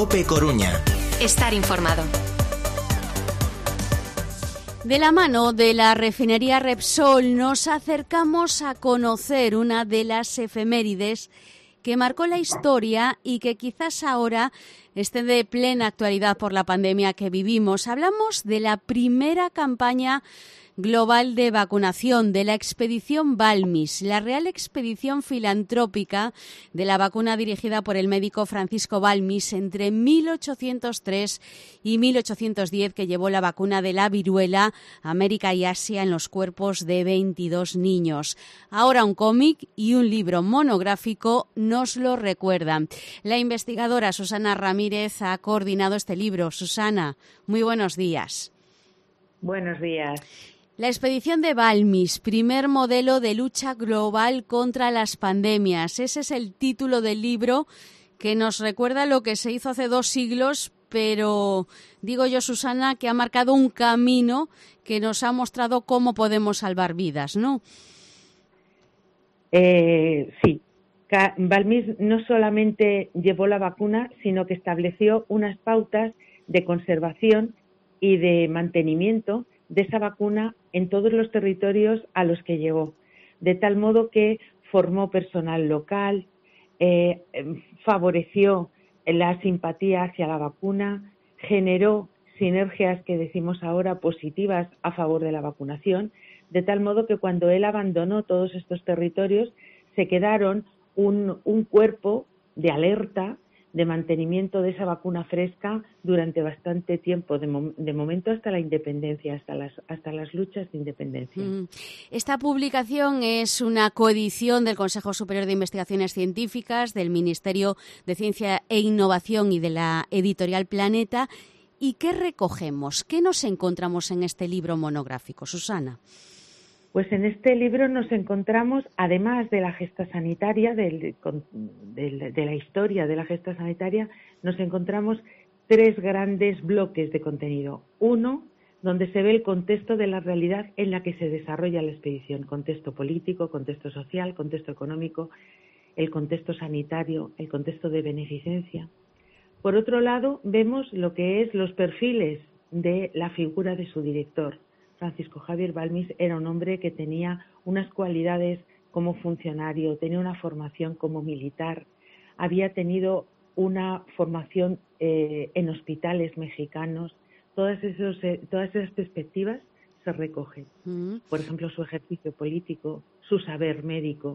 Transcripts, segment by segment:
COPE Coruña. Estar informado. De la mano de la refinería Repsol nos acercamos a conocer una de las efemérides que marcó la historia y que quizás ahora esté de plena actualidad por la pandemia que vivimos. Hablamos de la primera campaña global de vacunación, de la expedición Balmis, la real expedición filantrópica de la vacuna dirigida por el médico Francisco Balmis entre 1803 y 1810, que llevó la vacuna de la viruela a América y Asia en los cuerpos de 22 niños. Ahora un cómic y un libro monográfico nos lo recuerdan. La investigadora Susana Ramírez ha coordinado este libro. Susana, muy buenos días. Buenos días. La expedición de Balmis, primer modelo de lucha global contra las pandemias. Ese es el título del libro que nos recuerda lo que se hizo hace 2 siglos, pero digo yo, Susana, que ha marcado un camino que nos ha mostrado cómo podemos salvar vidas, ¿no? Sí. Balmis no solamente llevó la vacuna, sino que estableció unas pautas de conservación y de mantenimiento de esa vacuna en todos los territorios a los que llegó, de tal modo que formó personal local, favoreció la simpatía hacia la vacuna, generó sinergias que decimos ahora positivas a favor de la vacunación, de tal modo que cuando él abandonó todos estos territorios se quedaron un cuerpo de alerta, de mantenimiento de esa vacuna fresca durante bastante tiempo, de momento hasta la independencia, hasta las luchas de independencia. Esta publicación es una coedición del Consejo Superior de Investigaciones Científicas, del Ministerio de Ciencia e Innovación y de la editorial Planeta. ¿Y qué recogemos? ¿Qué nos encontramos en este libro monográfico, Susana? Pues en este libro nos encontramos, además de la gesta sanitaria, de la historia de la gesta sanitaria, nos encontramos 3 grandes bloques de contenido. Uno, donde se ve el contexto de la realidad en la que se desarrolla la expedición, contexto político, contexto social, contexto económico, el contexto sanitario, el contexto de beneficencia. Por otro lado, vemos lo que es los perfiles de la figura de su director. Francisco Javier Balmis era un hombre que tenía unas cualidades como funcionario, tenía una formación como militar, había tenido una formación en hospitales mexicanos. Todas esas perspectivas se recogen. Por ejemplo, su ejercicio político, su saber médico.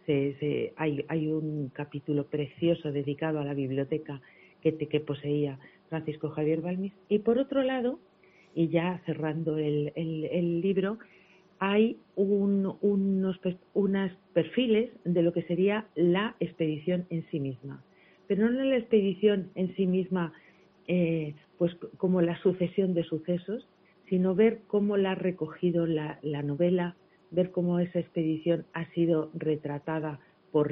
Hay un capítulo precioso dedicado a la biblioteca que poseía Francisco Javier Balmis. Y por otro lado, y ya cerrando el libro, hay unos perfiles de lo que sería la expedición en sí misma. Pero no la expedición en sí misma pues como la sucesión de sucesos, sino ver cómo la ha recogido la novela, ver cómo esa expedición ha sido retratada por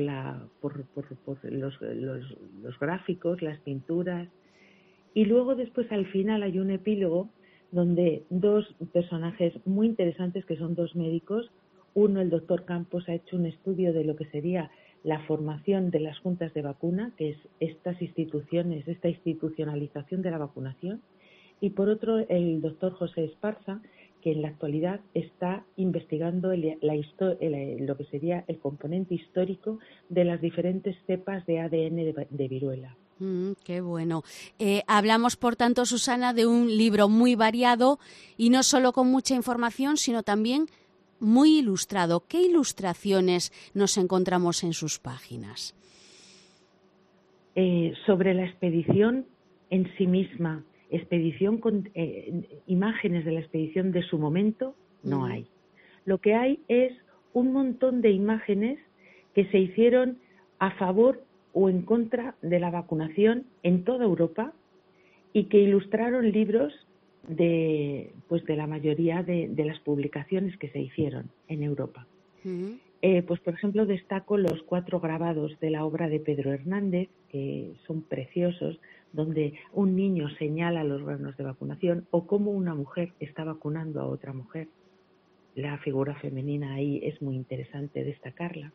los gráficos, las pinturas. Y luego después al final hay un epílogo donde 2 personajes muy interesantes, que son 2 médicos. Uno, el doctor Campos, ha hecho un estudio de lo que sería la formación de las juntas de vacuna, que es esta institucionalización de la vacunación. Y por otro, el doctor José Esparza, que en la actualidad está investigando lo que sería el componente histórico de las diferentes cepas de ADN de viruela. Qué bueno. Hablamos, por tanto, Susana, de un libro muy variado y no solo con mucha información, sino también muy ilustrado. ¿Qué ilustraciones nos encontramos en sus páginas? Sobre la expedición en sí misma, imágenes de la expedición de su momento, no hay. Lo que hay es un montón de imágenes que se hicieron a favor o en contra de la vacunación en toda Europa y que ilustraron libros de la mayoría de las publicaciones que se hicieron en Europa. Pues por ejemplo destaco los 4 grabados de la obra de Pedro Hernández, que son preciosos, donde un niño señala los granos de vacunación o cómo una mujer está vacunando a otra mujer. La figura femenina ahí es muy interesante destacarla.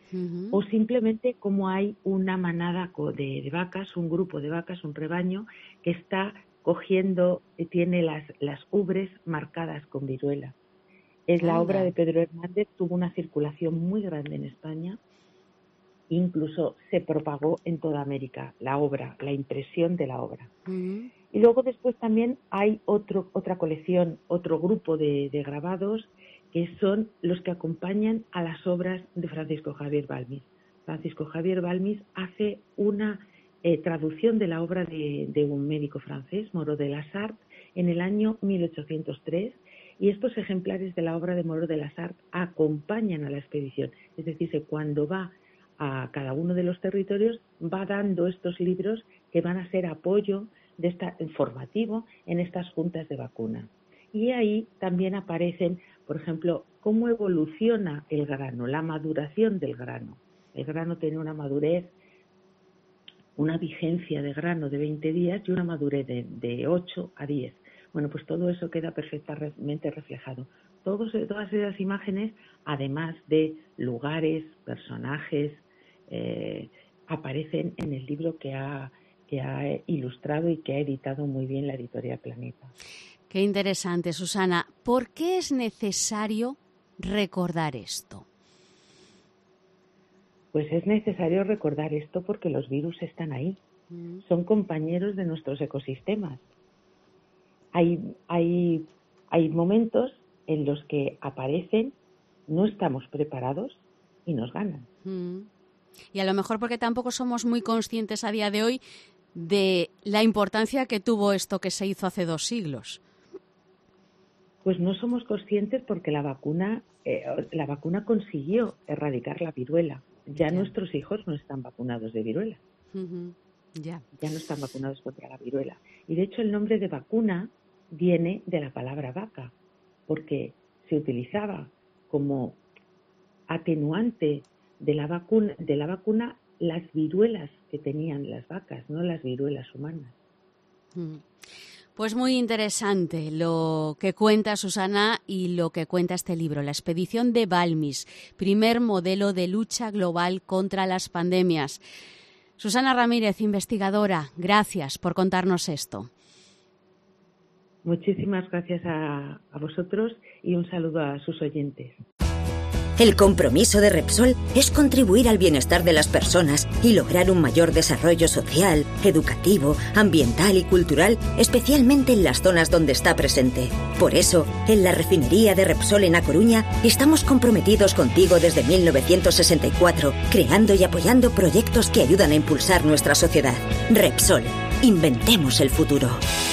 o simplemente como hay una manada de vacas, un grupo de vacas, un rebaño que está cogiendo, tiene las ubres marcadas con viruela. Es la obra de Pedro Hernández, tuvo una circulación muy grande en España, incluso se propagó en toda América la obra, la impresión de la obra. Y luego después también hay otra colección, otro grupo de grabados que son los que acompañan a las obras de Francisco Javier Balmis. Francisco Javier Balmis hace una traducción de la obra de un médico francés, Moreau de la Sarthe, en el año 1803, y estos ejemplares de la obra de Moreau de la Sarthe acompañan a la expedición. Es decir, que cuando va a cada uno de los territorios va dando estos libros que van a ser apoyo formativo en estas juntas de vacuna. Y ahí también aparecen, por ejemplo, cómo evoluciona el grano, la maduración del grano. El grano tiene una madurez, una vigencia de grano de 20 días y una madurez de 8 a 10. Bueno, pues todo eso queda perfectamente reflejado. Todas esas imágenes, además de lugares, personajes, aparecen en el libro que ha ilustrado y que ha editado muy bien la editorial Planeta. Qué interesante, Susana. ¿Por qué es necesario recordar esto? Pues es necesario recordar esto porque los virus están ahí. Son compañeros de nuestros ecosistemas. Hay momentos en los que aparecen, no estamos preparados y nos ganan. Y a lo mejor porque tampoco somos muy conscientes a día de hoy de la importancia que tuvo esto que se hizo hace 2 siglos. Pues no somos conscientes porque la vacuna consiguió erradicar la viruela. Ya nuestros hijos no están vacunados de viruela. Ya no están vacunados contra la viruela. Y de hecho el nombre de vacuna viene de la palabra vaca, porque se utilizaba como atenuante de la vacuna las viruelas que tenían las vacas, no las viruelas humanas. Pues muy interesante lo que cuenta Susana y lo que cuenta este libro, La expedición de Balmis, primer modelo de lucha global contra las pandemias. Susana Ramírez, investigadora, gracias por contarnos esto. Muchísimas gracias a vosotros y un saludo a sus oyentes. El compromiso de Repsol es contribuir al bienestar de las personas y lograr un mayor desarrollo social, educativo, ambiental y cultural, especialmente en las zonas donde está presente. Por eso, en la refinería de Repsol en A Coruña, estamos comprometidos contigo desde 1964, creando y apoyando proyectos que ayudan a impulsar nuestra sociedad. Repsol, inventemos el futuro.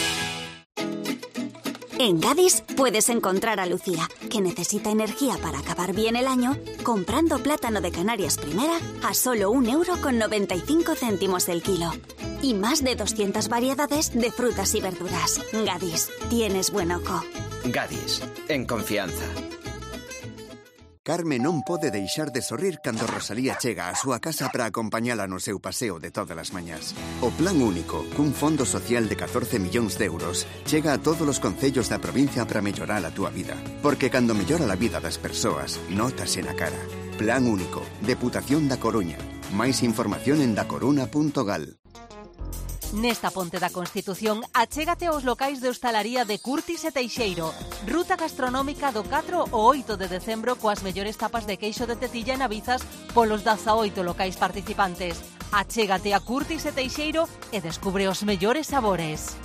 En Gadis puedes encontrar a Lucía, que necesita energía para acabar bien el año, comprando plátano de Canarias Primera a solo 1,95 € el kilo. Y más de 200 variedades de frutas y verduras. Gadis, tienes buen ojo. Gadis, en confianza. Carme non pode deixar de sorrir cando Rosalía chega á súa casa para acompañala no seu paseo de todas as mañás. O Plan Único, cun fondo social de 14 millóns de euros, chega a todos os concellos da provincia para mellorar a túa vida. Porque cando mellora a vida das persoas, nótase na cara. Plan Único, Deputación da Coruña. Máis información en dacoruna.gal. Nesta ponte da Constitución, achégate aos locais de hostalaría de Curtis e Teixeiro. Ruta gastronómica do 4 ao 8 de decembro coas mellores tapas de queixo de tetilla e navizas polos 18 locais participantes. Achégate a Curtis e Teixeiro e descubre os mellores sabores.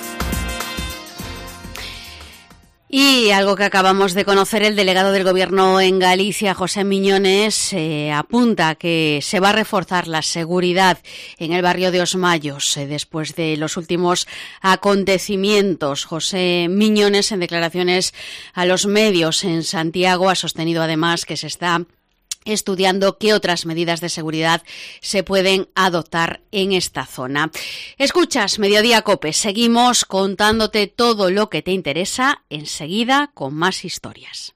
Y algo que acabamos de conocer, el delegado del Gobierno en Galicia, José Miñones, apunta que se va a reforzar la seguridad en el barrio de Os Mayos después de los últimos acontecimientos. José Miñones, en declaraciones a los medios en Santiago, ha sostenido además que se está estudiando qué otras medidas de seguridad se pueden adoptar en esta zona. Escuchas Mediodía COPE, seguimos contándote todo lo que te interesa enseguida con más historias.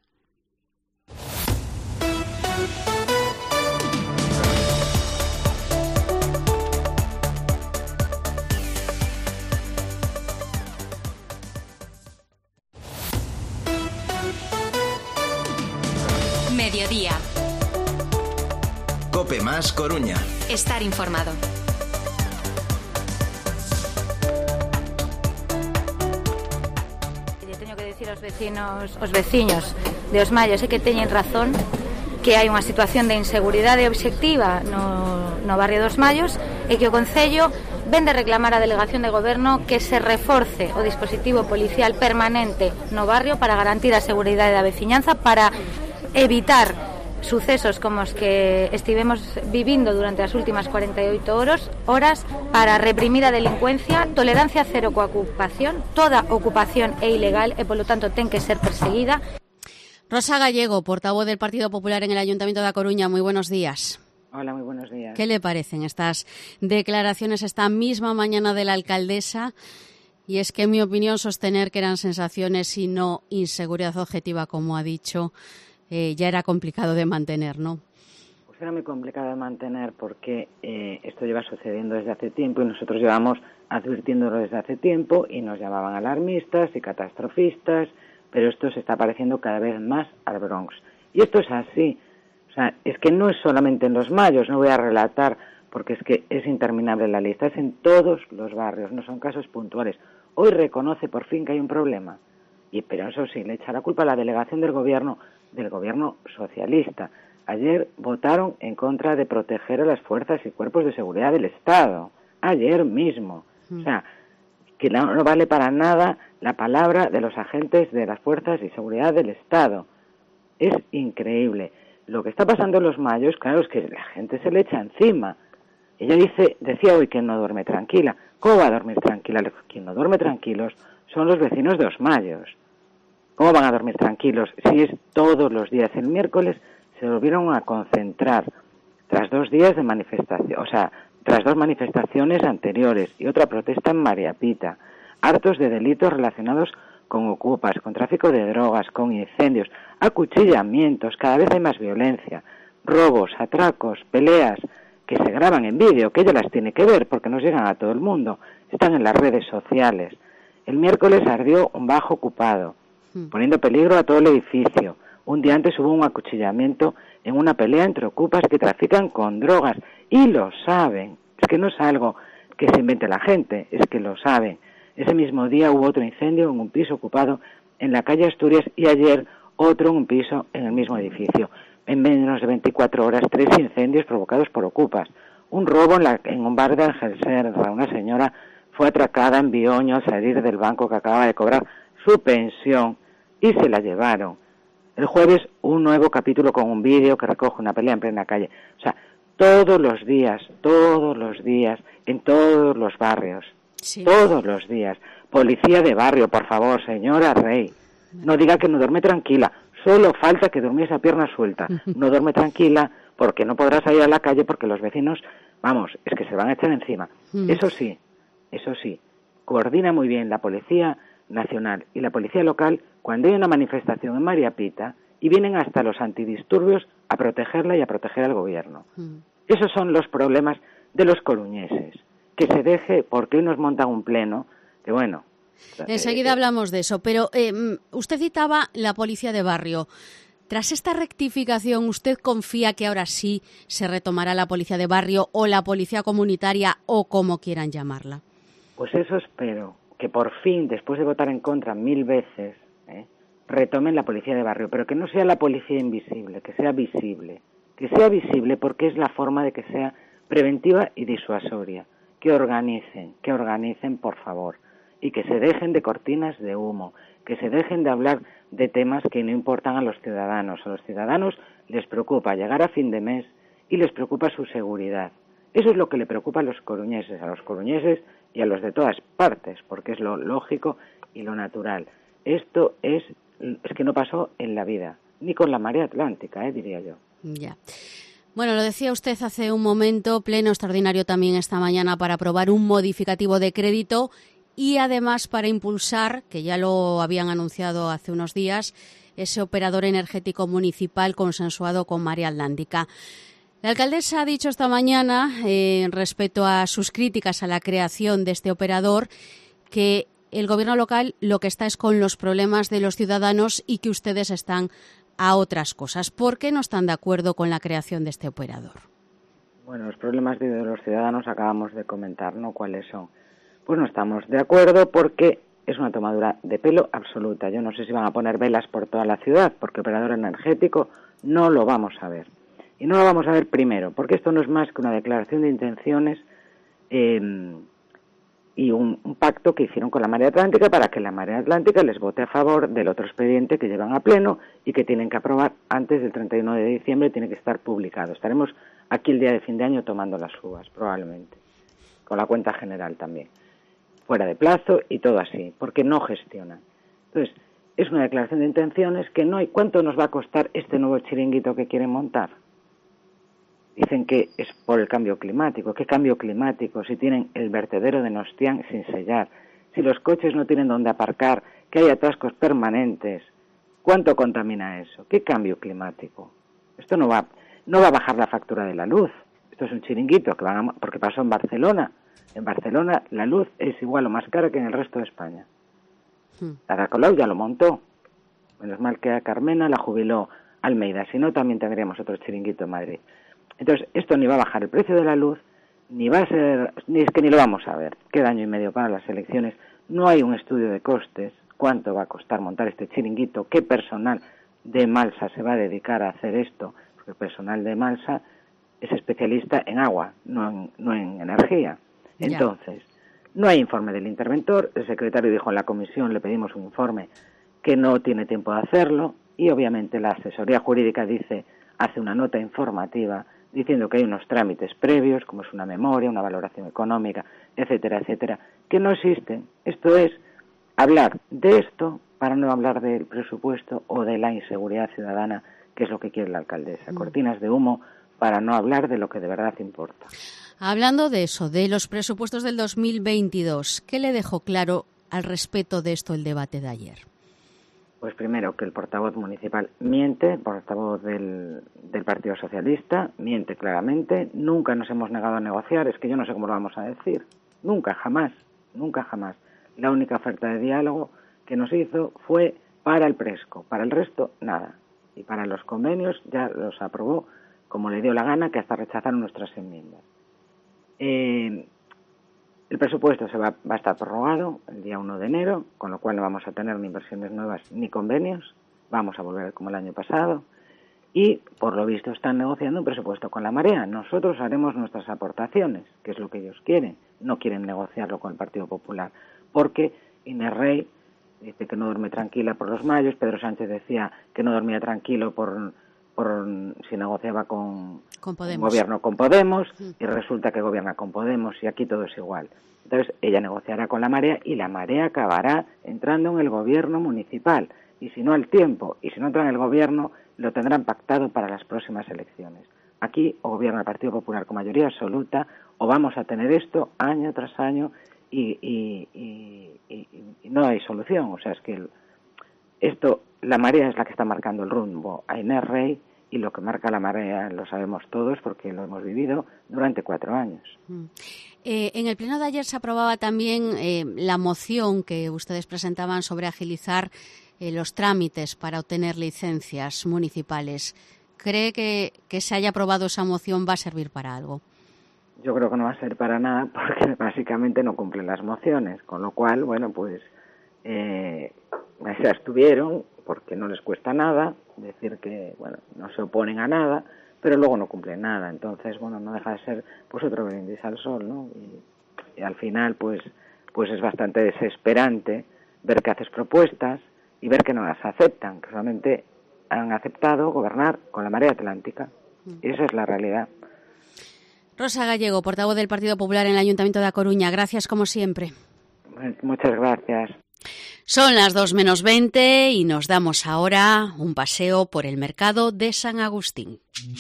Mediodía. Cope Más Coruña. Estar informado. Yo teño que decir aos veciños de Os Mallos que teñen razón, que hai unha situación de inseguridade obxectiva no barrio dos Mallos e que o Concello vén de reclamar a Delegación de Goberno que se reforce o dispositivo policial permanente no barrio para garantir a seguridade da veciñanza, para evitar sucesos como os que estivemos vivindo durante as últimas 48 horas, para reprimir a delincuencia, tolerancia cero coa ocupación, toda ocupación é ilegal e, polo tanto, ten que ser perseguida. Rosa Gallego, portavoz del Partido Popular en el Ayuntamiento de A Coruña, muy buenos días. Hola, muy buenos días. ¿Qué le parecen estas declaraciones esta misma mañana de la alcaldesa? Y es que, en mi opinión, sostener que eran sensaciones y no inseguridad objetiva, como ha dicho, ya era complicado de mantener, ¿no? Pues era muy complicado de mantener porque esto lleva sucediendo desde hace tiempo y nosotros llevamos advirtiéndolo desde hace tiempo y nos llamaban alarmistas y catastrofistas, pero esto se está pareciendo cada vez más al Bronx. Y esto es así. O sea, es que no es solamente en Los Mallos, no voy a relatar porque es que es interminable la lista, es en todos los barrios, no son casos puntuales. Hoy reconoce por fin que hay un problema, pero eso sí, le echa la culpa a la delegación del gobierno socialista. Ayer votaron en contra de proteger a las fuerzas y cuerpos de seguridad del Estado, ayer mismo. O sea, que no vale para nada la palabra de los agentes de las fuerzas y seguridad del Estado. Es increíble. Lo que está pasando en Los Mallos, claro, es que la gente se le echa encima. Ella decía hoy que no duerme tranquila. ¿Cómo va a dormir tranquila? Quien no duerme tranquilos son los vecinos de Os Mallos. ¿Cómo van a dormir tranquilos si es todos los días? El miércoles se volvieron a concentrar tras 2 días de manifestación, o sea, tras 2 manifestaciones anteriores y otra protesta en María Pita, hartos de delitos relacionados con ocupas, con tráfico de drogas, con incendios, acuchillamientos, cada vez hay más violencia, robos, atracos, peleas que se graban en vídeo, que ella las tiene que ver porque nos llegan a todo el mundo, están en las redes sociales. El miércoles ardió un bajo ocupado, poniendo peligro a todo el edificio. Un día antes hubo un acuchillamiento en una pelea entre ocupas que trafican con drogas y lo saben. Es que no es algo que se invente la gente, es que lo saben. Ese mismo día hubo otro incendio en un piso ocupado en la calle Asturias y ayer otro en un piso en el mismo edificio. En menos de 24 horas, 3 incendios provocados por ocupas. Un robo en un bar de Algelserra. Una señora fue atracada en Bioño al salir del banco que acababa de cobrar su pensión y se la llevaron. El jueves un nuevo capítulo con un vídeo que recoge una pelea en plena calle. O sea, todos los días, en todos los barrios, todos los días. Policía de barrio, por favor, señora Rey. No diga que no duerme tranquila. Solo falta que durmiese a pierna suelta. No duerme tranquila porque no podrá salir a la calle porque los vecinos, vamos, es que se van a echar encima. Eso sí, coordina muy bien la Policía Nacional y la Policía Local cuando hay una manifestación en María Pita y vienen hasta los antidisturbios a protegerla y a proteger al gobierno. Esos son los problemas de los coruñeses. Que se deje, porque hoy nos montan un pleno, que bueno... Enseguida hablamos de eso, pero usted citaba la policía de barrio. Tras esta rectificación, ¿usted confía que ahora sí se retomará la policía de barrio o la policía comunitaria o como quieran llamarla? Pues eso espero, que por fin, después de votar en contra 1000 veces, retomen la policía de barrio, pero que no sea la policía invisible, que sea visible porque es la forma de que sea preventiva y disuasoria. Que organicen, por favor, y que se dejen de cortinas de humo, que se dejen de hablar de temas que no importan a los ciudadanos. A los ciudadanos les preocupa llegar a fin de mes y les preocupa su seguridad. Eso es lo que le preocupa a los coruñeses y a los de todas partes, porque es lo lógico y lo natural. Esto es que no pasó en la vida, ni con la marea atlántica, diría yo. Ya. Bueno, lo decía usted hace un momento, pleno extraordinario también esta mañana para aprobar un modificativo de crédito y además para impulsar, que ya lo habían anunciado hace unos días, ese operador energético municipal consensuado con Marea Atlántica. La alcaldesa ha dicho esta mañana, respecto a sus críticas a la creación de este operador, que el gobierno local lo que está es con los problemas de los ciudadanos y que ustedes están a otras cosas. ¿Por qué no están de acuerdo con la creación de este operador? Bueno, los problemas de los ciudadanos acabamos de comentar, ¿no? ¿Cuáles son? Pues no estamos de acuerdo porque es una tomadura de pelo absoluta. Yo no sé si van a poner velas por toda la ciudad, porque operador energético no lo vamos a ver. Y no lo vamos a ver primero, porque esto no es más que una declaración de intenciones y un pacto que hicieron con la Marea Atlántica para que la Marea Atlántica les vote a favor del otro expediente que llevan a pleno y que tienen que aprobar antes del 31 de diciembre, tiene que estar publicado. Estaremos aquí el día de fin de año tomando las uvas, probablemente, con la cuenta general también, fuera de plazo y todo así, porque no gestionan. Entonces, es una declaración de intenciones que no hay. ¿Cuánto nos va a costar este nuevo chiringuito que quieren montar? Dicen que es por el cambio climático. ¿Qué cambio climático? Si tienen el vertedero de Nostián sin sellar, si los coches no tienen dónde aparcar, que hay atascos permanentes, ¿cuánto contamina eso? ¿Qué cambio climático? Esto no va a bajar la factura de la luz. Esto es un chiringuito porque pasó en Barcelona. En Barcelona la luz es igual o más cara que en el resto de España. Ada Colau ya lo montó. Menos mal que a Carmena la jubiló Almeida, si no también tendríamos otro chiringuito en Madrid. Entonces, esto ni va a bajar el precio de la luz, ni va a ser, ni es que ni lo vamos a ver. Queda año y medio para las elecciones. No hay un estudio de costes. ¿Cuánto va a costar montar este chiringuito? ¿Qué personal de Malsa se va a dedicar a hacer esto? Porque el personal de Malsa es especialista en agua, no en energía. Entonces, no hay informe del interventor. El secretario dijo en la comisión, le pedimos un informe, que no tiene tiempo de hacerlo. Y obviamente la asesoría jurídica hace una nota informativa diciendo que hay unos trámites previos, como es una memoria, una valoración económica, etcétera, etcétera, que no existen. Esto es hablar de esto para no hablar del presupuesto o de la inseguridad ciudadana, que es lo que quiere la alcaldesa. Cortinas de humo para no hablar de lo que de verdad importa. Hablando de eso, de los presupuestos del 2022, ¿qué le dejó claro al respecto de esto el debate de ayer? Pues primero que el portavoz municipal miente, el portavoz del Partido Socialista miente claramente. Nunca nos hemos negado a negociar, es que yo no sé cómo lo vamos a decir. Nunca, jamás. La única oferta de diálogo que nos hizo fue para el Presco, para el resto nada. Y para los convenios ya los aprobó como le dio la gana, que hasta rechazaron nuestras enmiendas. El presupuesto va a estar prorrogado el día 1 de enero, con lo cual no vamos a tener ni inversiones nuevas ni convenios, vamos a volver como el año pasado, y por lo visto están negociando un presupuesto con la Marea. Nosotros haremos nuestras aportaciones, que es lo que ellos quieren, no quieren negociarlo con el Partido Popular, porque Inés Rey dice que no duerme tranquila por los mayos, Pedro Sánchez decía que no dormía tranquilo por si negociaba con Podemos. Gobierno con Podemos, y resulta que gobierna con Podemos y aquí todo es igual. Entonces ella negociará con la Marea y la Marea acabará entrando en el gobierno municipal, y si no al tiempo, y si no entra en el gobierno, lo tendrán pactado para las próximas elecciones. Aquí o gobierna el Partido Popular con mayoría absoluta, o vamos a tener esto año tras año y no hay solución. O sea, es que la Marea es la que está marcando el rumbo a Inés Rey, y lo que marca la Marea lo sabemos todos porque lo hemos vivido durante 4 años. En el pleno de ayer se aprobaba también la moción que ustedes presentaban sobre agilizar los trámites para obtener licencias municipales. ¿Cree que se haya aprobado esa moción va a servir para algo? Yo creo que no va a ser para nada porque básicamente no cumplen las mociones, con lo cual, bueno, pues se abstuvieron porque no les cuesta nada decir que, bueno, no se oponen a nada, pero luego no cumplen nada. Entonces, bueno, no deja de ser pues otro brindis al sol, ¿no? Y al final, pues es bastante desesperante ver que haces propuestas y ver que no las aceptan, que solamente han aceptado gobernar con la Marea Atlántica. Y esa es la realidad. Rosa Gallego, portavoz del Partido Popular en el Ayuntamiento de A Coruña. Gracias, como siempre. Muchas gracias. Son las 2:20 y nos damos ahora un paseo por el mercado de San Agustín.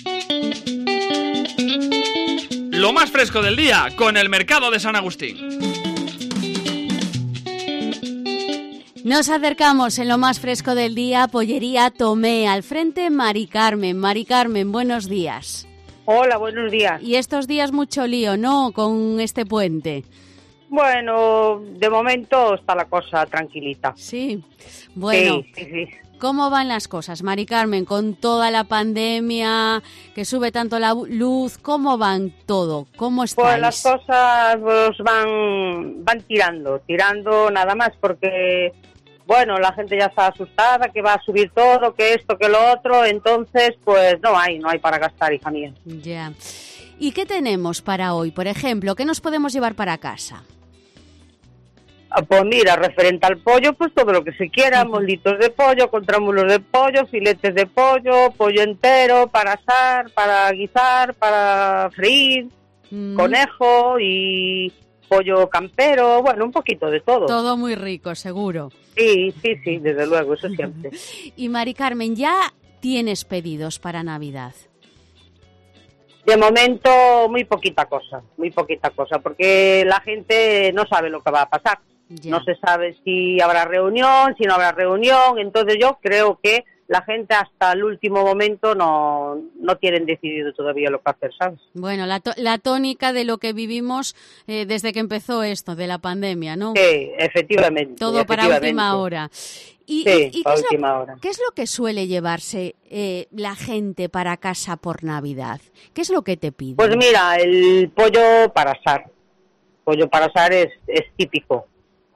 Lo más fresco del día con el mercado de San Agustín. Nos acercamos en lo más fresco del día a Pollería Tomé, al frente Mari Carmen. Mari Carmen, buenos días. Hola, buenos días. Y estos días mucho lío, ¿no?, con este puente. Bueno, de momento está la cosa tranquilita. Sí, bueno, sí. ¿Cómo van las cosas, Mari Carmen, con toda la pandemia, que sube tanto la luz? ¿Cómo van todo? ¿Cómo estáis? Pues las cosas pues, van tirando nada más, porque, bueno, la gente ya está asustada, que va a subir todo, que esto, que lo otro, entonces, pues no hay para gastar, hija mía. Ya. ¿Y qué tenemos para hoy? Por ejemplo, ¿qué nos podemos llevar para casa? Pues mira, referente al pollo, pues todo lo que se quiera, molitos de pollo, contramulos de pollo, filetes de pollo, pollo entero, para asar, para guisar, para freír, conejo y pollo campero, bueno, un poquito de todo. Todo muy rico, seguro. Sí, desde luego, eso siempre. Y Mari Carmen, ¿ya tienes pedidos para Navidad? De momento, muy poquita cosa, porque la gente no sabe lo que va a pasar. Ya. No se sabe si habrá reunión, si no habrá reunión, entonces yo creo que la gente hasta el último momento no tienen decidido todavía lo que hacer, ¿sabes? Bueno, la tónica de lo que vivimos desde que empezó esto, de la pandemia, ¿no? Sí, efectivamente. Todo para última hora. ¿Y hora. ¿Qué es lo que suele llevarse la gente para casa por Navidad? ¿Qué es lo que te piden? Pues mira, el pollo para asar. Pollo para asar es típico.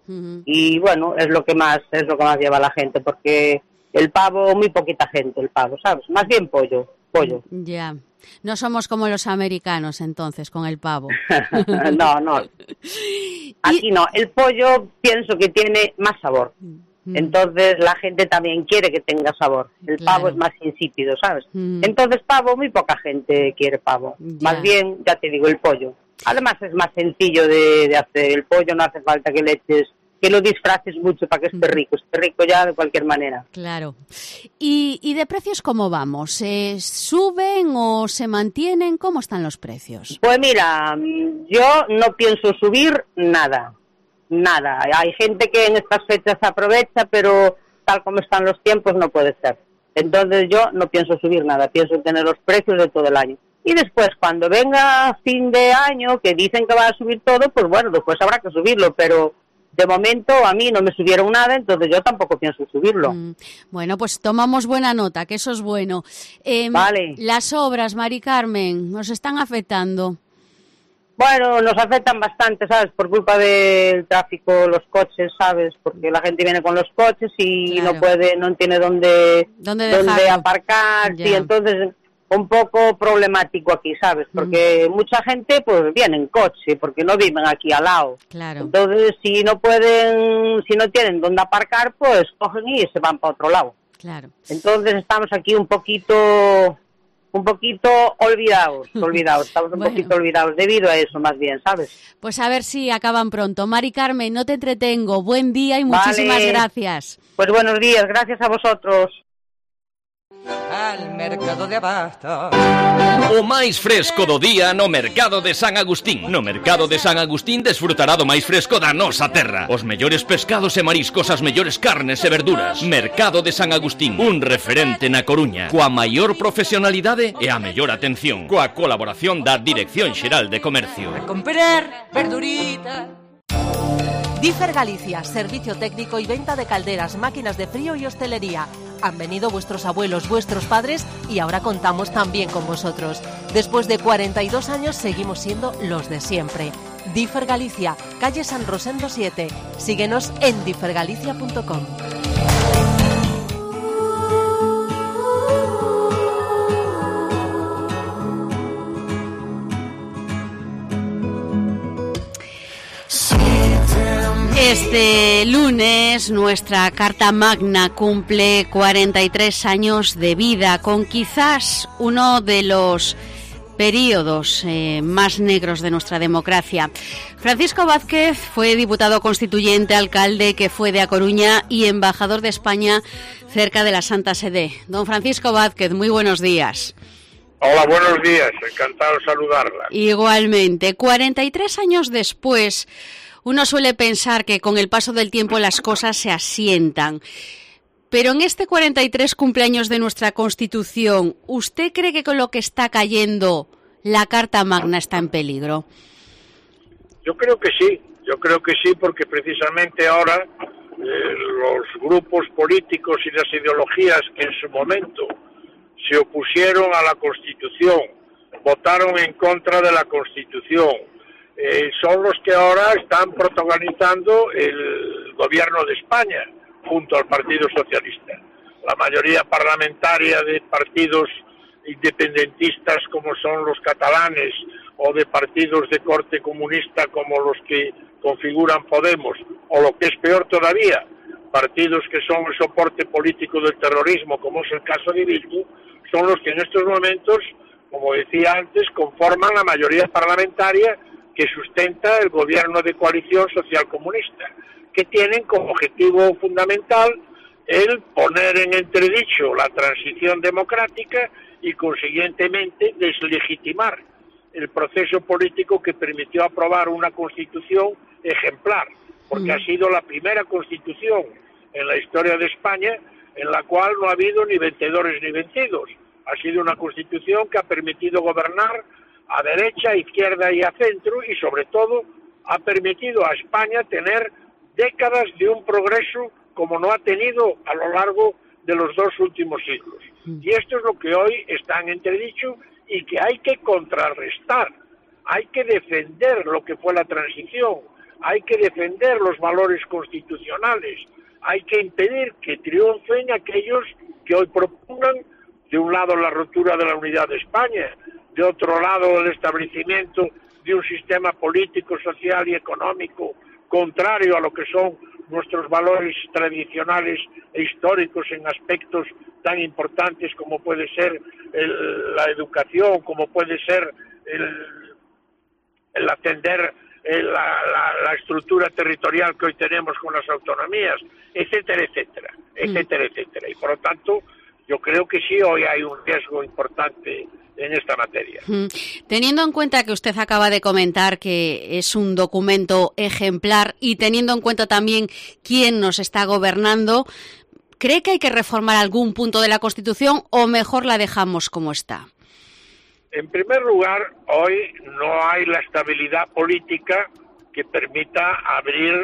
Y bueno, es lo que más lleva la gente, porque el pavo, muy poquita gente, ¿sabes? Más bien pollo. Ya. No somos como los americanos, entonces, con el pavo. No. Aquí no. El pollo pienso que tiene más sabor. Entonces la gente también quiere que tenga sabor. El pavo es más insípido, ¿sabes? Entonces pavo, muy poca gente quiere pavo. Más bien, ya te digo, el pollo. Además es más sencillo de hacer. El pollo no hace falta que le eches, que lo disfraces mucho para que esté rico ya de cualquier manera. Claro. ¿Y de precios cómo vamos? ¿Suben o se mantienen? ¿Cómo están los precios? Pues mira, yo no pienso subir nada. Hay gente que en estas fechas aprovecha, pero tal como están los tiempos no puede ser. Entonces yo no pienso subir nada, pienso tener los precios de todo el año. Y después, cuando venga fin de año, que dicen que va a subir todo, pues bueno, después habrá que subirlo, pero de momento a mí no me subieron nada, entonces yo tampoco pienso subirlo. Bueno, pues tomamos buena nota, que eso es bueno. Vale. Las obras, Mari Carmen, ¿nos están afectando? Bueno, nos afectan bastante, ¿sabes? Por culpa del tráfico, los coches, ¿sabes? Porque la gente viene con los coches y no tiene dónde aparcar. Sí, entonces un poco problemático aquí, ¿sabes? Porque mucha gente pues viene en coche, porque no viven aquí al lado. Claro. Entonces, si no tienen dónde aparcar, pues cogen y se van para otro lado. Claro. Entonces estamos aquí un poquito olvidados, estamos un poquito olvidados debido a eso más bien, ¿sabes? Pues a ver si acaban pronto. Mari Carmen, no te entretengo, buen día y muchísimas gracias. Pues buenos días, gracias a vosotros. Al mercado de abasto. O máis fresco do día no mercado de San Agustín. No mercado de San Agustín desfrutará do máis fresco da nosa terra. Os mellores pescados e mariscos, as mellores carnes e verduras. Mercado de San Agustín, un referente na Coruña, coa maior profesionalidade e a mellor atención, coa colaboración da Dirección Xeral de Comercio. A comprar verdurita. Differ Galicia, servicio técnico y venta de calderas, máquinas de frío y hostelería. Han venido vuestros abuelos, vuestros padres y ahora contamos también con vosotros. Después de 42 años seguimos siendo los de siempre. Differ Galicia, calle San Rosendo 7. Síguenos en differgalicia.com. Este lunes nuestra Carta Magna cumple 43 años de vida, con quizás uno de los periodos más negros de nuestra democracia. Francisco Vázquez fue diputado constituyente, alcalde que fue de A Coruña y embajador de España cerca de la Santa Sede. Don Francisco Vázquez, muy buenos días. Hola, buenos días, encantado de saludarla. Igualmente, 43 años después, uno suele pensar que con el paso del tiempo las cosas se asientan. Pero en este 43 cumpleaños de nuestra Constitución, ¿usted cree que con lo que está cayendo la Carta Magna está en peligro? Yo creo que sí, porque precisamente ahora los grupos políticos y las ideologías que en su momento se opusieron a la Constitución, votaron en contra de la Constitución, son los que ahora están protagonizando el gobierno de España junto al Partido Socialista. La mayoría parlamentaria de partidos independentistas como son los catalanes o de partidos de corte comunista como los que configuran Podemos, o lo que es peor todavía, partidos que son el soporte político del terrorismo, como es el caso de Bildu, son los que en estos momentos, como decía antes, conforman la mayoría parlamentaria que sustenta el gobierno de coalición social-comunista, que tienen como objetivo fundamental el poner en entredicho la transición democrática y, consiguientemente, deslegitimar el proceso político que permitió aprobar una Constitución ejemplar, porque ha sido la primera Constitución en la historia de España en la cual no ha habido ni vencedores ni vencidos. Ha sido una Constitución que ha permitido gobernar a derecha, a izquierda y a centro, y sobre todo ha permitido a España tener décadas de un progreso como no ha tenido a lo largo de los 2 últimos siglos. Y esto es lo que hoy está en entredicho y que hay que contrarrestar. Hay que defender lo que fue la transición, hay que defender los valores constitucionales, hay que impedir que triunfen aquellos que hoy propongan, de un lado, la ruptura de la unidad de España, de otro lado, el establecimiento de un sistema político, social y económico contrario a lo que son nuestros valores tradicionales e históricos en aspectos tan importantes como puede ser la educación, como puede ser el atender la estructura territorial que hoy tenemos con las autonomías, etcétera, etcétera, etcétera, etcétera. Y por lo tanto, yo creo que sí, hoy hay un riesgo importante en esta materia. Teniendo en cuenta que usted acaba de comentar que es un documento ejemplar y teniendo en cuenta también quién nos está gobernando, ¿cree que hay que reformar algún punto de la Constitución o mejor la dejamos como está? En primer lugar, hoy no hay la estabilidad política que permita abrir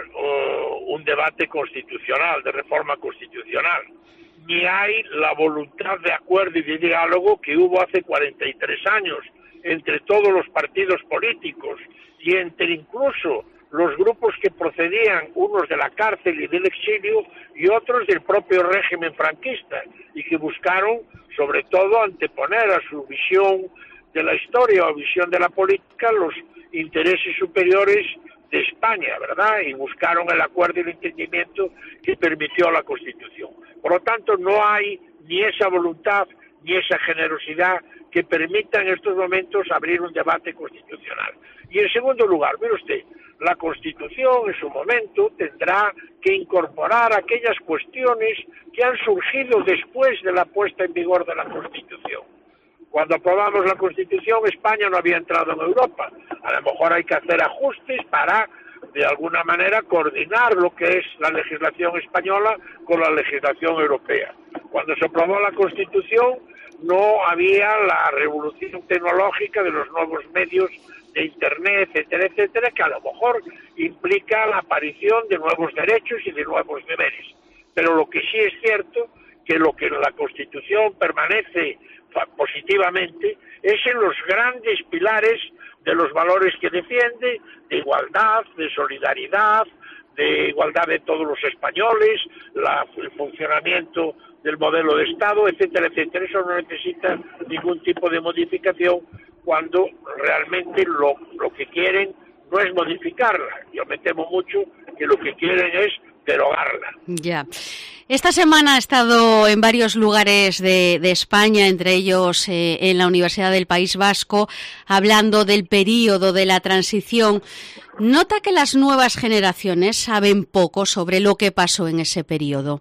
un debate constitucional, de reforma constitucional. Ni hay la voluntad de acuerdo y de diálogo que hubo hace 43 años entre todos los partidos políticos y entre incluso los grupos que procedían, unos de la cárcel y del exilio y otros del propio régimen franquista, y que buscaron, sobre todo, anteponer a su visión de la historia o visión de la política los intereses superiores de España, ¿verdad? Y buscaron el acuerdo y el entendimiento que permitió la Constitución. Por lo tanto, no hay ni esa voluntad ni esa generosidad que permita en estos momentos abrir un debate constitucional. Y en segundo lugar, mire usted, la Constitución en su momento tendrá que incorporar aquellas cuestiones que han surgido después de la puesta en vigor de la Constitución. Cuando aprobamos la Constitución, España no había entrado en Europa. A lo mejor hay que hacer ajustes para, de alguna manera, coordinar lo que es la legislación española con la legislación europea. Cuando se aprobó la Constitución, no había la revolución tecnológica de los nuevos medios de Internet, etcétera, etcétera, que a lo mejor implica la aparición de nuevos derechos y de nuevos deberes. Pero lo que sí es cierto, que lo que en la Constitución permanece positivamente es en los grandes pilares de los valores que defiende, de igualdad, de solidaridad, de igualdad de todos los españoles, el funcionamiento del modelo de Estado, etcétera, etcétera. Eso no necesita ningún tipo de modificación cuando realmente lo que quieren no es modificarla. Yo me temo mucho que lo que quieren es derogarla. Ya. Esta semana ha estado en varios lugares de España, entre ellos en la Universidad del País Vasco, hablando del período de la transición. ¿Nota que las nuevas generaciones saben poco sobre lo que pasó en ese período?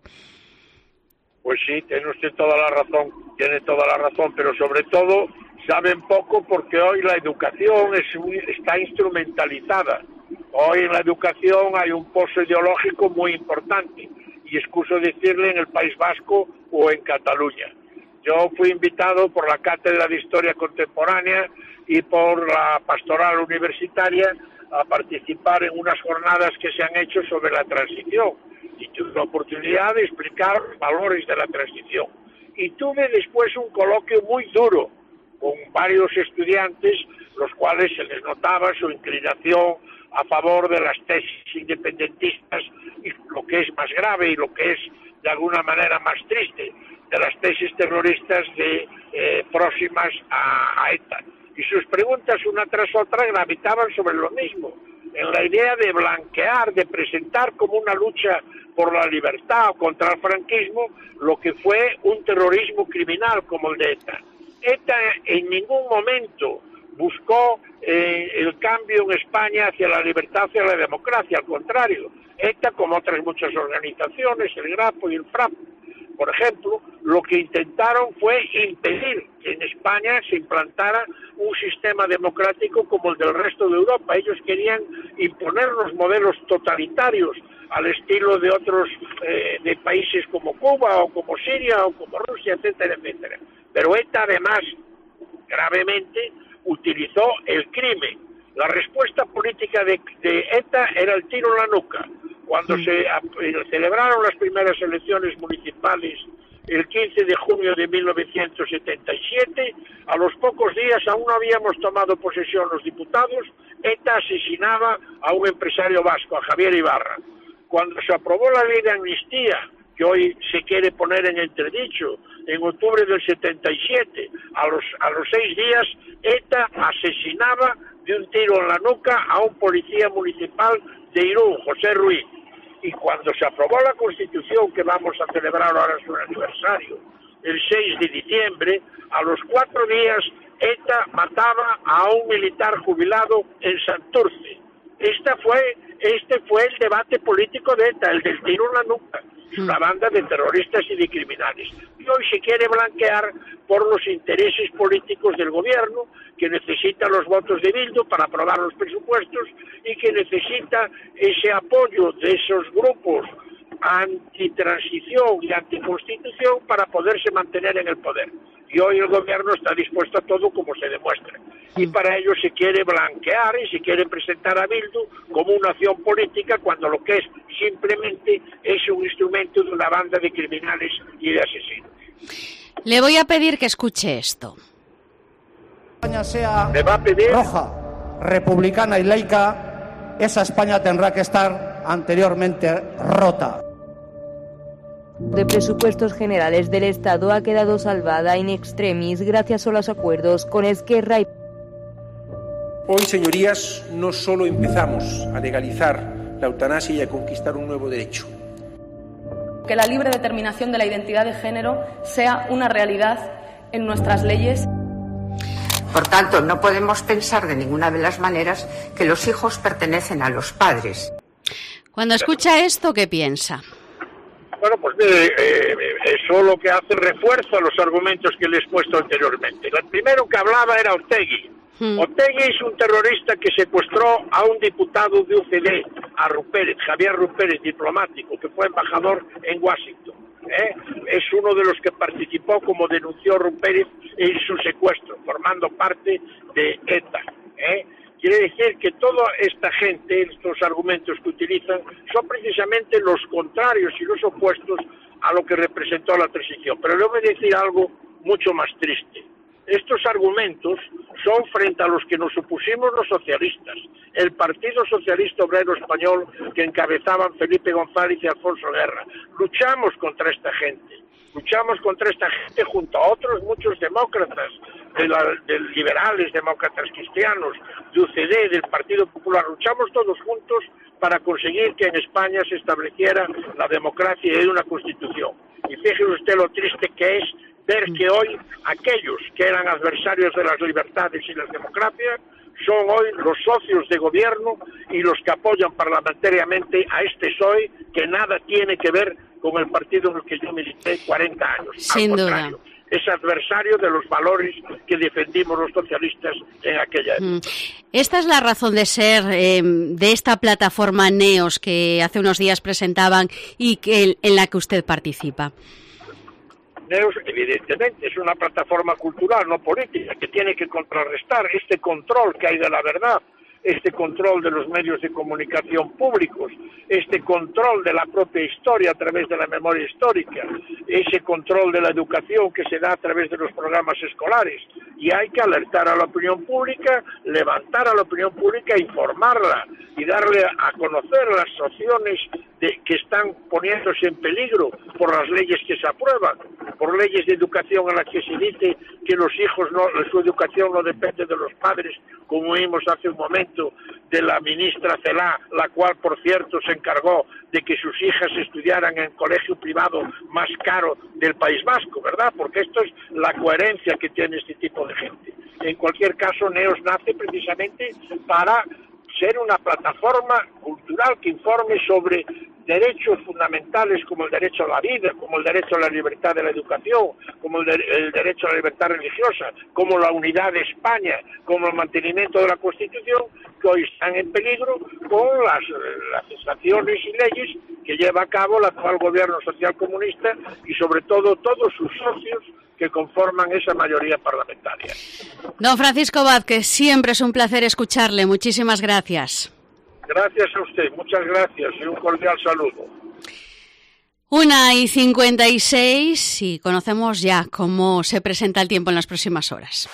Pues sí, tiene usted toda la razón, pero sobre todo saben poco porque hoy la educación está instrumentalizada. Hoy en la educación hay un pozo ideológico muy importante, y excuso decirle en el País Vasco o en Cataluña. Yo fui invitado por la Cátedra de Historia Contemporánea y por la Pastoral Universitaria a participar en unas jornadas que se han hecho sobre la transición. y tuve la oportunidad de explicar los valores de la transición. Y tuve después un coloquio muy duro con varios estudiantes, los cuales se les notaba su inclinación a favor de las tesis independentistas, y lo que es más grave y lo que es de alguna manera más triste, de las tesis terroristas próximas a ETA. Y sus preguntas una tras otra gravitaban sobre lo mismo, en la idea de blanquear, de presentar como una lucha por la libertad o contra el franquismo lo que fue un terrorismo criminal como el de ETA. ETA en ningún momento buscó el cambio en España hacia la libertad, hacia la democracia, al contrario. ETA, como otras muchas organizaciones, el Grapo y el FRAP, por ejemplo, lo que intentaron fue impedir que en España se implantara un sistema democrático como el del resto de Europa. Ellos querían imponer los modelos totalitarios al estilo de otros de países como Cuba o como Siria o como Rusia, etcétera, etcétera. Pero ETA, además, gravemente, utilizó el crimen. La respuesta política de ETA era el tiro en la nuca. Cuando se celebraron las primeras elecciones municipales el 15 de junio de 1977, a los pocos días, aún no habíamos tomado posesión los diputados, ETA asesinaba a un empresario vasco, a Javier Ibarra. Cuando se aprobó la ley de amnistía, que hoy se quiere poner en entredicho, en octubre del 77, a los 6 días, ETA asesinaba de un tiro en la nuca a un policía municipal de Irún, José Ruiz. Y cuando se aprobó la Constitución, que vamos a celebrar ahora su aniversario, el 6 de diciembre, a los 4 días, ETA mataba a un militar jubilado en Santurce. Este fue el debate político de ETA, el del tiro en la nuca. Una banda de terroristas y de criminales. Y hoy se quiere blanquear por los intereses políticos del gobierno, que necesita los votos de Bildu para aprobar los presupuestos y que necesita ese apoyo de esos grupos antitransición y anticonstitución para poderse mantener en el poder. Y hoy el gobierno está dispuesto a todo, como se demuestra. Y para ello se quiere blanquear y se quiere presentar a Bildu como una acción política, cuando lo que es simplemente es un instrumento de una banda de criminales y de asesinos. Le voy a pedir que escuche esto. España sea roja, republicana y laica, esa España tendrá que estar anteriormente rota. De presupuestos generales del Estado ha quedado salvada in extremis gracias a los acuerdos con Esquerra y... Hoy, señorías, no solo empezamos a legalizar la eutanasia y a conquistar un nuevo derecho. Que la libre determinación de la identidad de género sea una realidad en nuestras leyes. Por tanto, no podemos pensar de ninguna de las maneras que los hijos pertenecen a los padres. Cuando escucha esto, ¿qué piensa? Bueno, pues eso lo que hace refuerzo a los argumentos que le he expuesto anteriormente. El primero que hablaba era Otegi. Otegi es un terrorista que secuestró a un diputado de UCD, a Rupérez, Javier Rupérez, diplomático, que fue embajador en Washington. Es uno de los que participó, como denunció Rupérez, en su secuestro, formando parte de ETA. Quiere decir que toda esta gente, estos argumentos que utilizan, son precisamente los contrarios y los opuestos a lo que representó la transición. Pero le voy a decir algo mucho más triste. Estos argumentos son frente a los que nos opusimos los socialistas, el Partido Socialista Obrero Español, que encabezaban Felipe González y Alfonso Guerra. Luchamos contra esta gente junto a otros muchos demócratas, de liberales, demócratas cristianos, de UCD, del Partido Popular. Luchamos todos juntos para conseguir que en España se estableciera la democracia y una constitución. Y fíjese usted lo triste que es ver que hoy aquellos que eran adversarios de las libertades y las democracias son hoy los socios de gobierno y los que apoyan parlamentariamente a este PSOE, que nada tiene que ver con el partido en el que yo milité 40 años. Sin duda. Es adversario de los valores que defendimos los socialistas en aquella época. Esta es la razón de ser de esta plataforma NEOS que hace unos días presentaban y en la que usted participa. NEOS, evidentemente, es una plataforma cultural, no política, que tiene que contrarrestar este control que hay de la verdad este control de los medios de comunicación públicos, este control de la propia historia a través de la memoria histórica, ese control de la educación que se da a través de los programas escolares. Y hay que alertar a la opinión pública, levantar a la opinión pública, informarla y darle a conocer las opciones que están poniéndose en peligro por las leyes que se aprueban, por leyes de educación en las que se dice que los hijos su educación no depende de los padres, como vimos hace un momento de la ministra Celaá, la cual, por cierto, se encargó de que sus hijas estudiaran en colegio privado más caro del País Vasco, ¿verdad? Porque esto es la coherencia que tiene este tipo de gente. En cualquier caso, NEOS nace precisamente para ser una plataforma cultural que informe sobre derechos fundamentales como el derecho a la vida, como el derecho a la libertad de la educación, como el derecho a la libertad religiosa, como la unidad de España, como el mantenimiento de la Constitución, que hoy están en peligro con las legislaciones y leyes que lleva a cabo el actual gobierno socialcomunista y sobre todo todos sus socios que conforman esa mayoría parlamentaria. Don Francisco Vázquez, siempre es un placer escucharle. Muchísimas gracias. Gracias a usted, muchas gracias y un cordial saludo. 1:56 y conocemos ya cómo se presenta el tiempo en las próximas horas.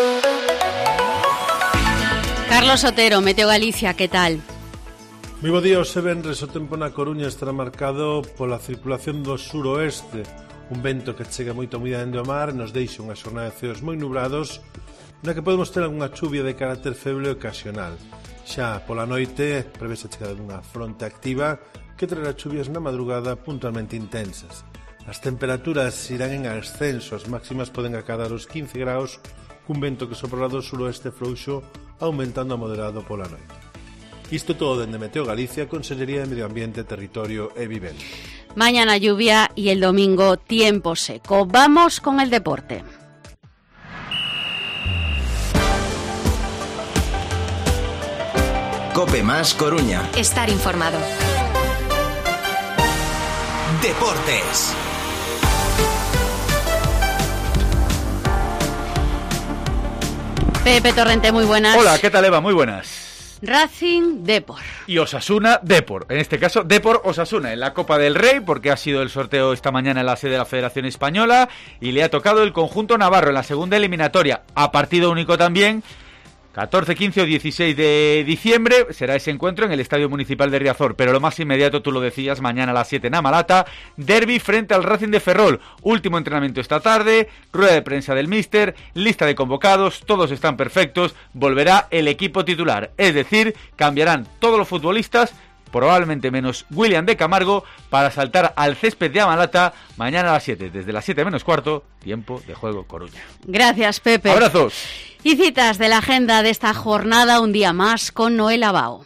Carlos Otero, Meteo Galicia, ¿qué tal? Moi bo día, hoxe venres o tempo na Coruña estará marcado pola circulación do suroeste, un vento que chega moito moi dende o mar e nos deixa unha xornada de ceos moi nubrados na que podemos ter algunha chuvia de carácter feble e ocasional. Xa pola noite prevese a chegada dunha fronte activa que trará chuvias na madrugada puntualmente intensas. As temperaturas irán en ascenso, as máximas poden acadar os 15 graus cun vento que soprará do suroeste frouxo aumentando a moderado pola noite. Isto todo dende Meteo Galicia, Consellería de Medio Ambiente, Territorio e Vivenda. Mañana lluvia y el domingo tiempo seco. Vamos con el deporte. Cope Más Coruña. Estar informado. Deportes. Pepe Torrente, muy buenas. Hola, ¿qué tal, Eva? Muy buenas. Racing, Depor. Y Osasuna, Depor. En este caso, Depor, Osasuna en la Copa del Rey, porque ha sido el sorteo esta mañana en la sede de la Federación Española y le ha tocado el conjunto navarro en la segunda eliminatoria, a partido único también. 14, 15 o 16 de diciembre será ese encuentro en el Estadio Municipal de Riazor, pero lo más inmediato, tú lo decías, mañana a las 7 en Amalata, derbi frente al Racing de Ferrol, último entrenamiento esta tarde, rueda de prensa del míster, lista de convocados, todos están perfectos, volverá el equipo titular, es decir, cambiarán todos los futbolistas, probablemente menos William de Camargo, para saltar al césped de Amalata mañana a las 7, desde las 7 menos cuarto, tiempo de juego Coruña. Gracias, Pepe. Abrazos. Y citas de la agenda de esta jornada, un día más con Noel Abao.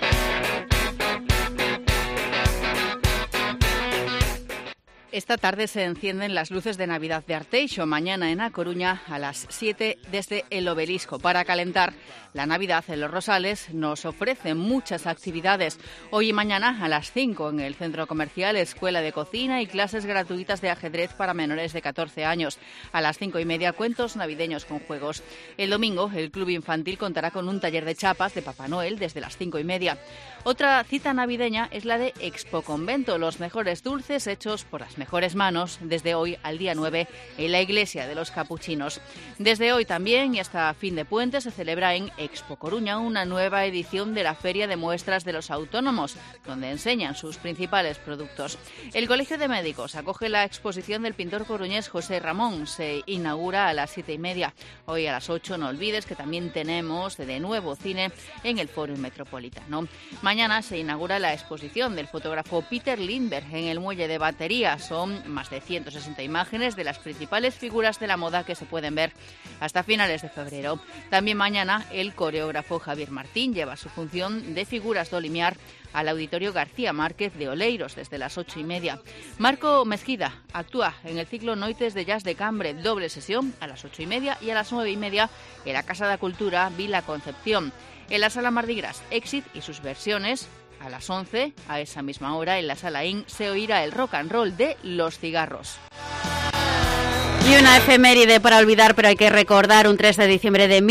Esta tarde se encienden las luces de Navidad de Arteixo, mañana en A Coruña a las 7 desde el Obelisco. Para calentar la Navidad en Los Rosales nos ofrece muchas actividades. Hoy y mañana a las 5 en el Centro Comercial, escuela de cocina y clases gratuitas de ajedrez para menores de 14 años. A las 5:30 cuentos navideños con juegos. El domingo el Club Infantil contará con un taller de chapas de Papá Noel desde las 5:30. Otra cita navideña es la de Expo Convento, los mejores dulces hechos por las mejores manos, desde hoy al día 9 en la Iglesia de los Capuchinos. Desde hoy también y hasta fin de puente se celebra en Expo Coruña una nueva edición de la Feria de Muestras de los Autónomos, donde enseñan sus principales productos. El Colegio de Médicos acoge la exposición del pintor coruñés José Ramón. Se inaugura a las 7:30. Hoy a las 8 no olvides que también tenemos de nuevo cine en el Fórum Metropolitano. Mañana se inaugura la exposición del fotógrafo Peter Lindbergh en el Muelle de Batería. Son más de 160 imágenes de las principales figuras de la moda que se pueden ver hasta finales de febrero. También mañana el coreógrafo Javier Martín lleva su función de figuras do limiar al Auditorio García Márquez de Oleiros desde las 8:30. Marco Mezquida actúa en el ciclo Noites de Jazz de Cambre, doble sesión a las 8:30 y a las 9:30 en la Casa da Cultura Vila Concepción. En la Sala Mardi Gras, Exit y sus versiones. A las 11, a esa misma hora, en la Sala IN, se oirá el rock and roll de Los Cigarros. Y una efeméride para olvidar, pero hay que recordar, un 3 de diciembre de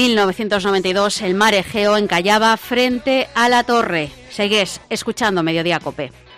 1992, el mar Egeo encallaba frente a la torre. Seguís escuchando Mediodía COPE.